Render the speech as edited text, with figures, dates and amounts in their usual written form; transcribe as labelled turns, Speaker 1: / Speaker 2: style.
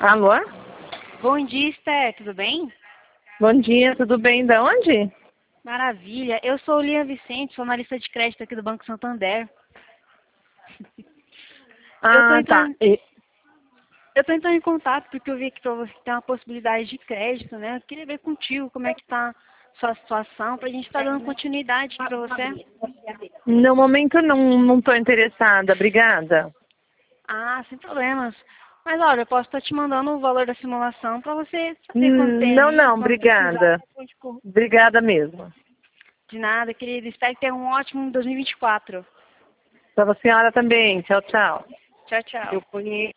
Speaker 1: Alô?
Speaker 2: Bom dia, Esther, tudo bem?
Speaker 1: Bom dia, tudo bem? Da onde?
Speaker 2: Maravilha. Eu sou Lia Vicente, sou analista de crédito aqui do Banco Santander. Eu tô
Speaker 1: Ah, tá.
Speaker 2: entrando, eu tô entrando em contato porque eu vi que pra você tem uma possibilidade de crédito, né? Eu queria ver contigo como é que tá sua situação pra gente estar dando continuidade para você.
Speaker 1: No momento não estou interessada, obrigada.
Speaker 2: Ah, sem problemas. Mas olha, eu posso estar te mandando o valor da simulação para você saber quando tem ali,
Speaker 1: Não,
Speaker 2: quando precisar.
Speaker 1: obrigada. Obrigada mesmo.
Speaker 2: De nada, querida. Espero que tenha um ótimo 2024.
Speaker 1: Para a senhora também. Tchau, tchau.
Speaker 2: Tchau, tchau.
Speaker 1: Eu conheço.